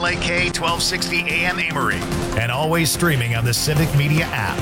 WLAK 1260 AM Amory, and always streaming on the Civic Media app.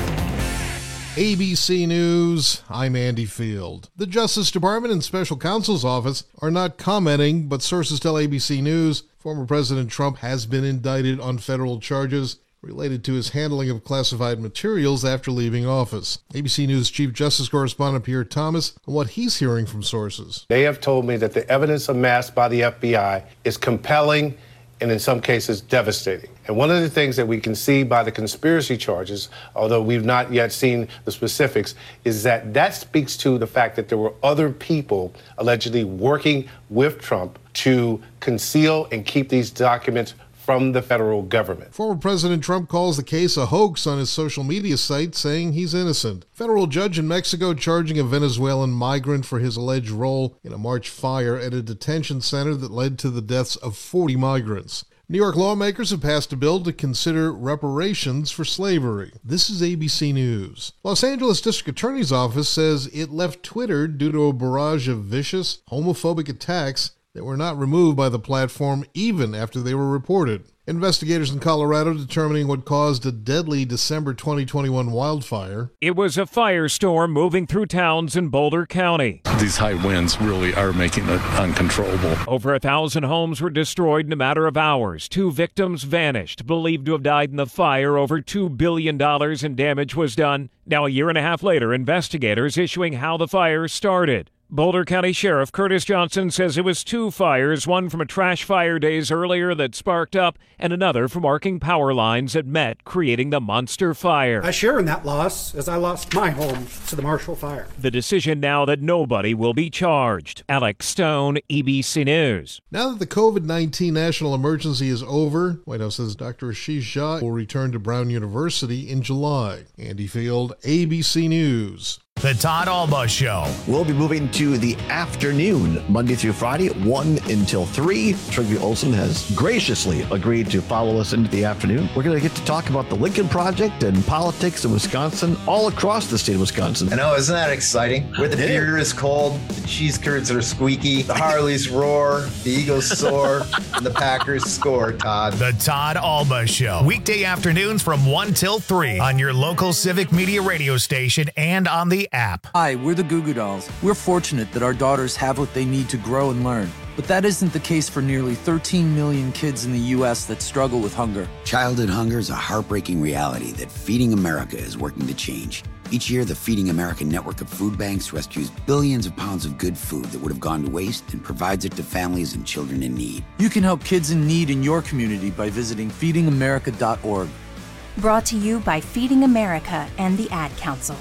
ABC News, I'm Andy Field. The Justice Department and Special Counsel's Office are not commenting, but sources tell ABC News former President Trump has been indicted on federal charges related to his handling of classified materials after leaving office. ABC News Chief Justice Correspondent Pierre Thomas on what he's hearing from sources. They have told me that the evidence amassed by the FBI is compelling and in some cases devastating. And one of the things that we can see by the conspiracy charges, although we've not yet seen the specifics, is that speaks to the fact that there were other people allegedly working with Trump to conceal and keep these documents from the federal government. Former President Trump calls the case a hoax on his social media site, saying he's innocent. Federal judge in Mexico charging a Venezuelan migrant for his alleged role in a March fire at a detention center that led to the deaths of 40 migrants. New York lawmakers have passed a bill to consider reparations for slavery. This is ABC News. Los Angeles District Attorney's Office says it left Twitter due to a barrage of vicious, homophobic attacks that were not removed by the platform even after they were reported. Investigators in Colorado determining what caused a deadly December 2021 wildfire. It was a firestorm moving through towns in Boulder County. These high winds really are making it uncontrollable. Over 1,000 homes were destroyed in a matter of hours. 2 victims vanished, believed to have died in the fire. Over $2 billion in damage was done. Now, a year and a half later, investigators issuing how the fire started. Boulder County Sheriff Curtis Johnson says it was 2 fires, one from a trash fire days earlier that sparked up, and another from arcing power lines that met, creating the monster fire. I share in that loss as I lost my home to the Marshall Fire. The decision now that nobody will be charged. Alex Stone, ABC News. Now that the COVID-19 national emergency is over, White House says Dr. Ashish Jha will return to Brown University in July. Andy Field, ABC News. The Todd Alba Show. We'll be moving to the afternoon, Monday through Friday, 1 until 3. Trygve Olsen has graciously agreed to follow us into the afternoon. We're going to get to talk about the Lincoln Project and politics in Wisconsin, all across the state of Wisconsin. I know, isn't that exciting? Where the beer is cold, the cheese curds are squeaky, the Harleys roar, the Eagles soar, and the Packers score, Todd. The Todd Alba Show. Weekday afternoons from 1 till 3 on your local Civic Media radio station and on the app. Hi, we're the Goo Goo Dolls. We're fortunate that our daughters have what they need to grow and learn. But that isn't the case for nearly 13 million kids in the U.S. that struggle with hunger. Childhood hunger is a heartbreaking reality that Feeding America is working to change. Each year, the Feeding America network of food banks rescues billions of pounds of good food that would have gone to waste and provides it to families and children in need. You can help kids in need in your community by visiting feedingamerica.org. Brought to you by Feeding America and the Ad Council.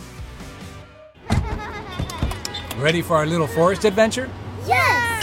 Ready for our little forest adventure? Yes!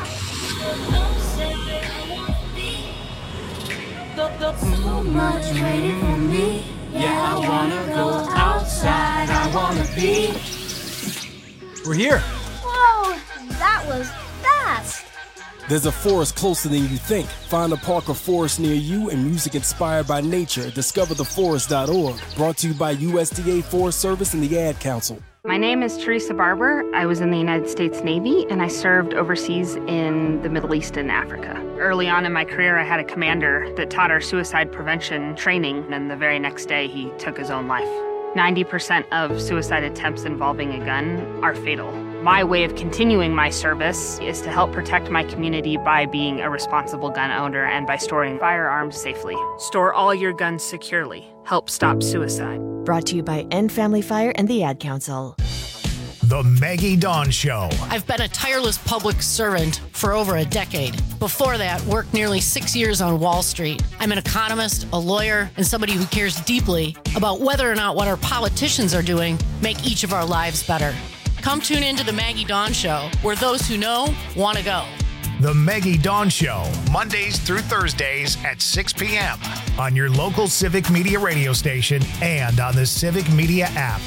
So much waiting for me. Yeah, I wanna go outside. I wanna be. We're here. Whoa, that was fast. There's a forest closer than you think. Find a park or forest near you and music inspired by nature at discovertheforest.org. Brought to you by USDA Forest Service and the Ad Council. My name is Teresa Barber. I was in the United States Navy, and I served overseas in the Middle East and Africa. Early on in my career, I had a commander that taught our suicide prevention training, and the very next day, he took his own life. 90% of suicide attempts involving a gun are fatal. My way of continuing my service is to help protect my community by being a responsible gun owner and by storing firearms safely. Store all your guns securely. Help stop suicide. Brought to you by End Family Fire and the Ad Council. The Maggie Dawn Show. I've been a tireless public servant for over a decade. Before that, worked nearly 6 years on Wall Street. I'm an economist, a lawyer, and somebody who cares deeply about whether or not what our politicians are doing make each of our lives better. Come tune into the Maggie Dawn Show, where those who know want to go. The Maggie Dawn Show, Mondays through Thursdays at 6 p.m. on your local Civic Media radio station and on the Civic Media app.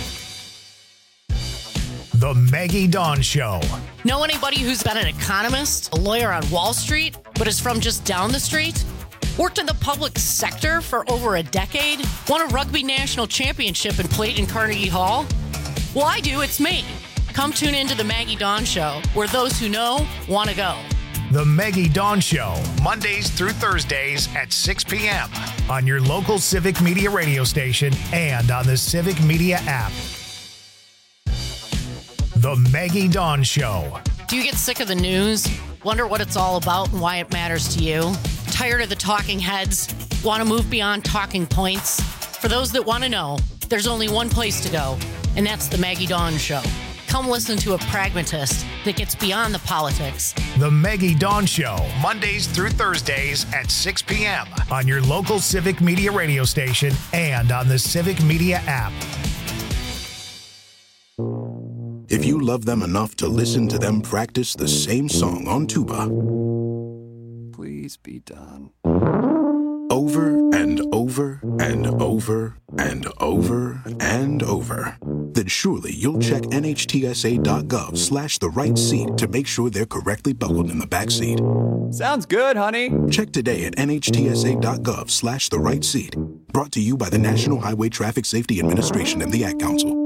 The Maggie Dawn Show. Know anybody who's been an economist, a lawyer on Wall Street, but is from just down the street? Worked in the public sector for over a decade? Won a rugby national championship and played in Carnegie Hall? Well, I do. It's me. Come tune into the Maggie Dawn Show, where those who know want to go. The Maggie Dawn Show, Mondays through Thursdays at 6 p.m. on your local Civic Media radio station and on the Civic Media app. The Maggie Dawn Show. Do you get sick of the news? Wonder what it's all about and why it matters to you? Tired of the talking heads? Want to move beyond talking points? For those that want to know, there's only one place to go, and that's The Maggie Dawn Show. Come listen to a pragmatist that gets beyond the politics. The Maggie Dawn Show, Mondays through Thursdays at 6 p.m. on your local Civic Media radio station and on the Civic Media app. If you love them enough to listen to them practice the same song on tuba, please be done. Over and over and over and over and over, then surely you'll check NHTSA.gov/the right seat to make sure they're correctly buckled in the back seat. Sounds good, honey. Check today at NHTSA.gov/the right seat. Brought to you by the National Highway Traffic Safety Administration and the Ad Council.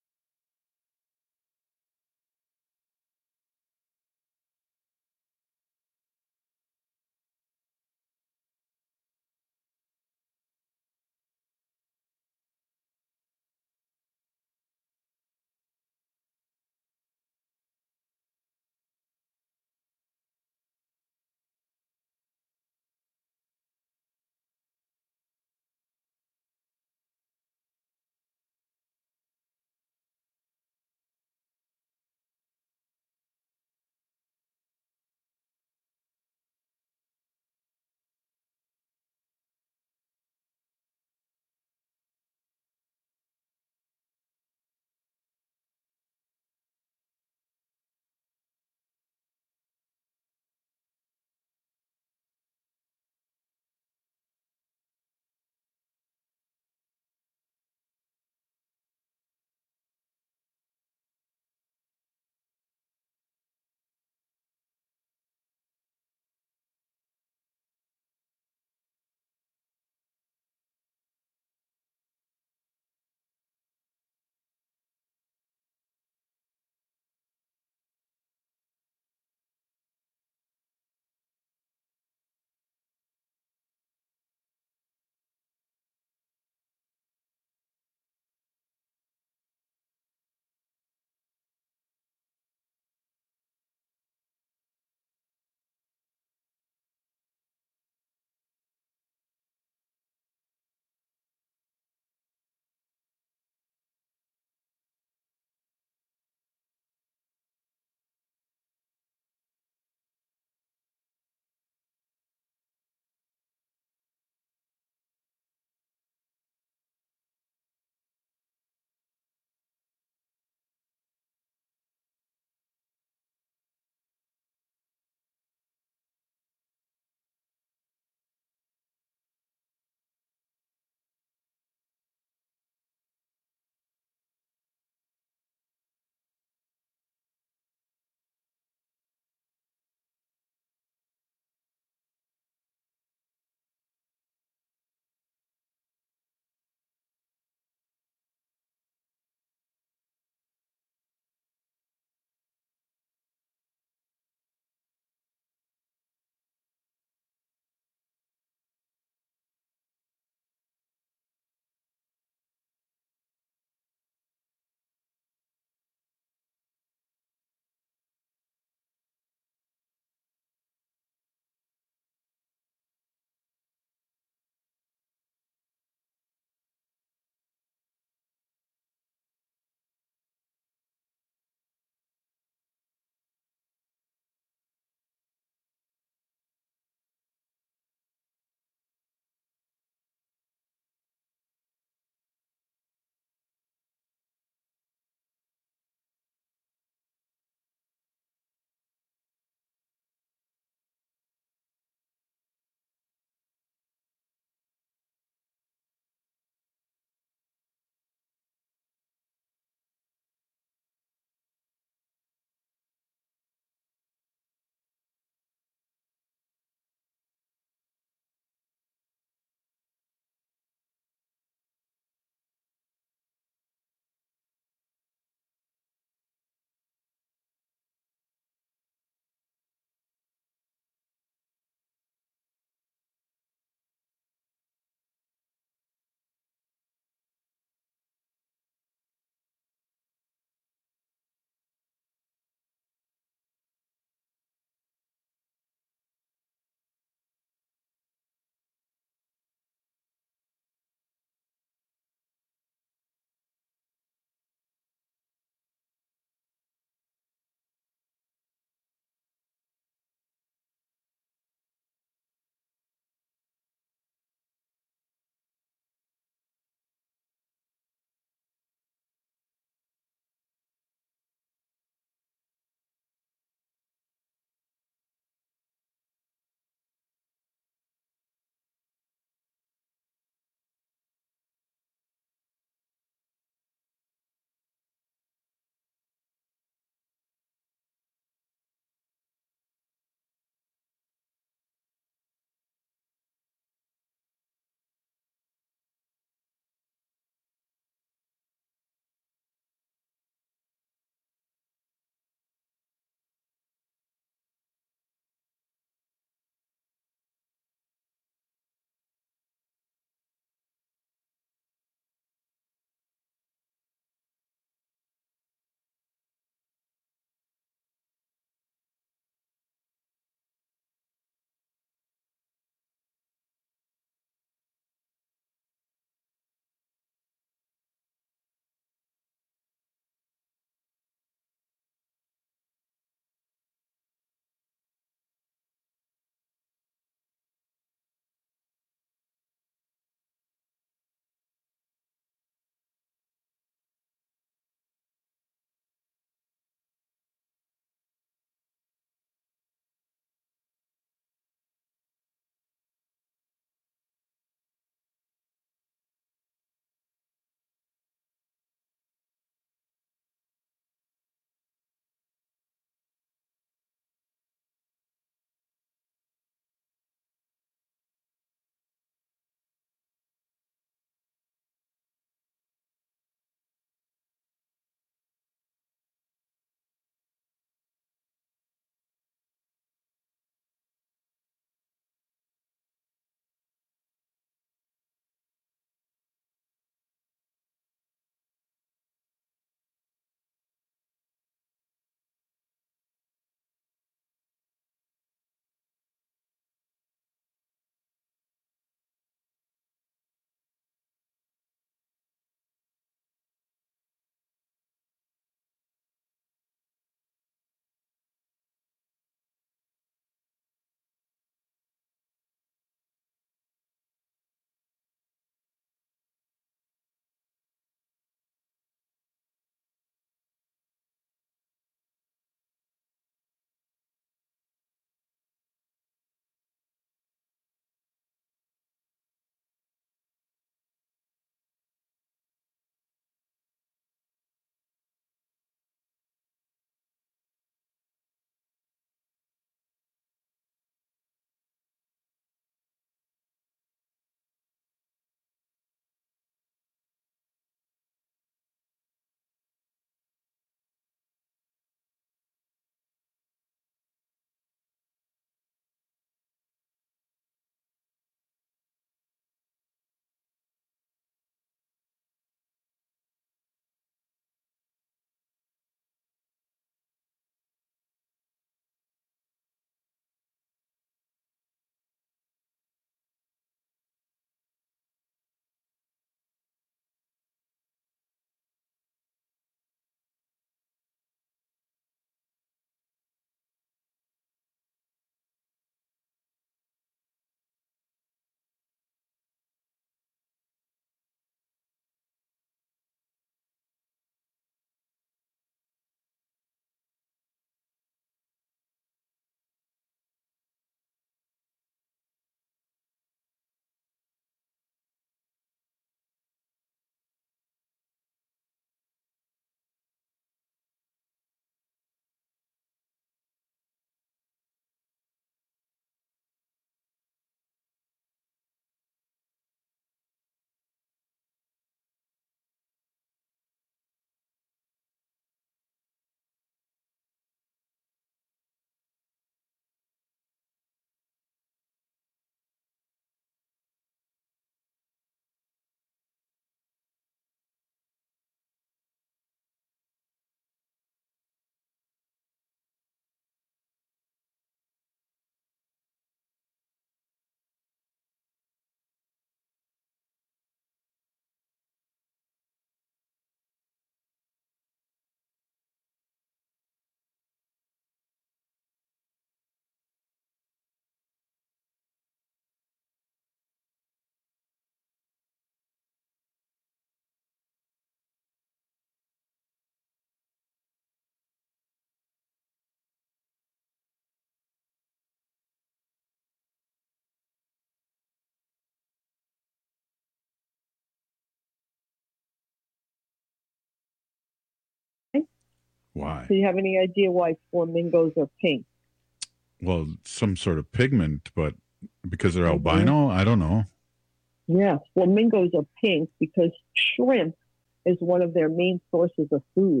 Why? Do you have any idea why flamingos are pink? Well, some sort of pigment, but because they're albino, I don't know. Yeah, flamingos are pink because shrimp is one of their main sources of food.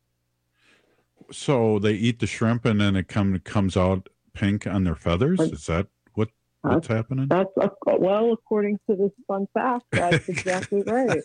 So they eat the shrimp and then it comes out pink on their feathers? Is that what's happening? Well, according to this fun fact, that's exactly right.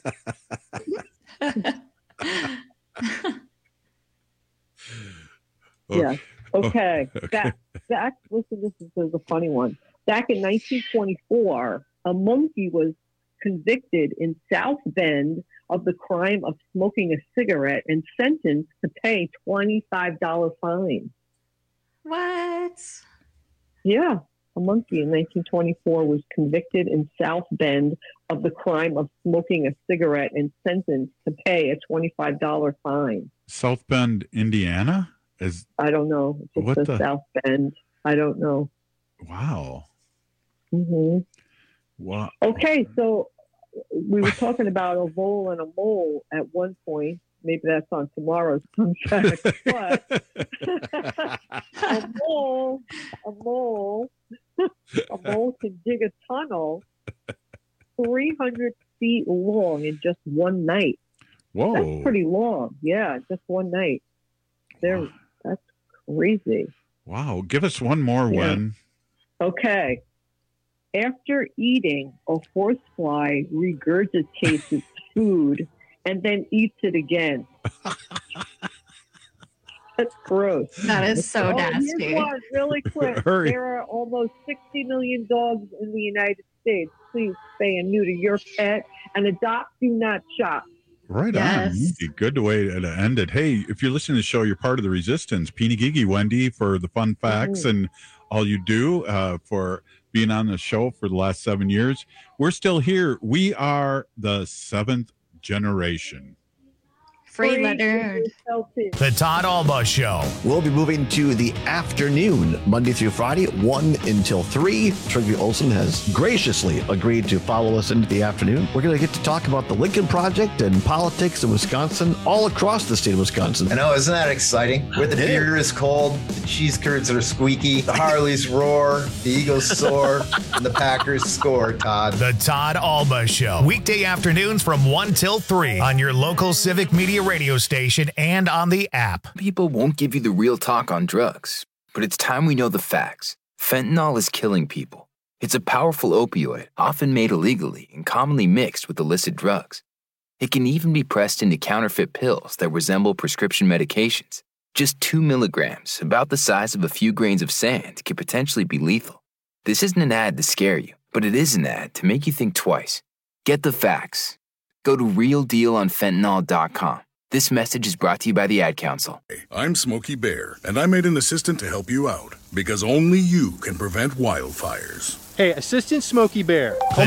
Yeah. Okay. Back, listen, this is a funny one. Back in 1924, a monkey was convicted in South Bend of the crime of smoking a cigarette and sentenced to pay $25 fine. What? Yeah. A monkey in 1924 was convicted in South Bend of the crime of smoking a cigarette and sentenced to pay a $25 fine. South Bend, Indiana? I don't know. It's just South Bend. I don't know. Wow. Mm-hmm. Wow. Okay, so we were talking about a vole and a mole at one point. Maybe that's on tomorrow's fun fact. But a mole can dig a tunnel 300 feet long in just one night. Whoa. That's pretty long. Yeah, just one night. That's crazy. Wow. Give us one more, Wen. Okay. After eating, a horsefly regurgitates its food and then eats it again. That's gross. That is so nasty. Here's one really quick. Hurry. There are almost 60 million dogs in the United States. Please spay and neuter your pet and adopt, do not shop. Right on. Good way to end it. Hey, if you're listening to the show, you're part of the resistance. Peeny Gigi, Wendy, for the fun facts and all you do for being on the show for the last 7 years. We're still here. We are the seventh generation. Free Leonard. The Todd Alba Show. We'll be moving to the afternoon, Monday through Friday, 1 until 3. Trygve Olsen has graciously agreed to follow us into the afternoon. We're going to get to talk about the Lincoln Project and politics in Wisconsin, all across the state of Wisconsin. I know, isn't that exciting? Where the beer is cold, the cheese curds are squeaky, the Harleys roar, the Eagles soar, and the Packers score, Todd. The Todd Alba Show. Weekday afternoons from 1 till 3 on your local Civic Media radio station and on the app. People won't give you the real talk on drugs, but it's time we know the facts. Fentanyl is killing people. It's a powerful opioid, often made illegally and commonly mixed with illicit drugs. It can even be pressed into counterfeit pills that resemble prescription medications. Just 2 milligrams, about the size of a few grains of sand, could potentially be lethal. This isn't an ad to scare you, but it is an ad to make you think twice. Get the facts. Go to realdealonfentanyl.com. This message is brought to you by the Ad Council. I'm Smokey Bear, and I made an assistant to help you out, because only you can prevent wildfires. Hey, Assistant Smokey Bear.